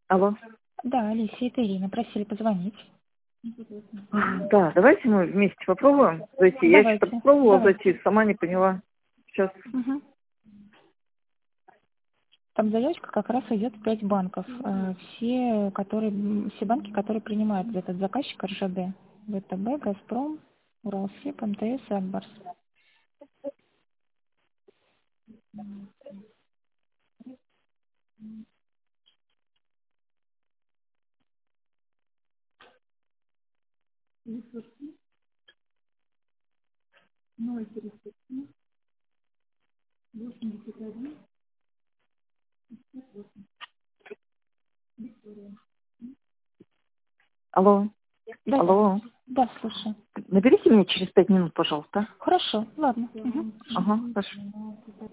Алло. Да, Алисия, это Ирина. Просили позвонить. Да, давайте мы вместе попробуем зайти. Я что-то Давайте. попробовала Давайте. зайти, сама не поняла. Сейчас. Мгм. Там заявочка как раз идет в 5 банков. Все банки, которые принимают этот заказчик РЖД. ВТБ, Газпром, Уралсиб, МТС и Акбарс. Алло. Да-да. Алло. Да, слушаю. Наберите меня через 5 минут, пожалуйста. Хорошо, ладно. Мгм. Ага, хорошо.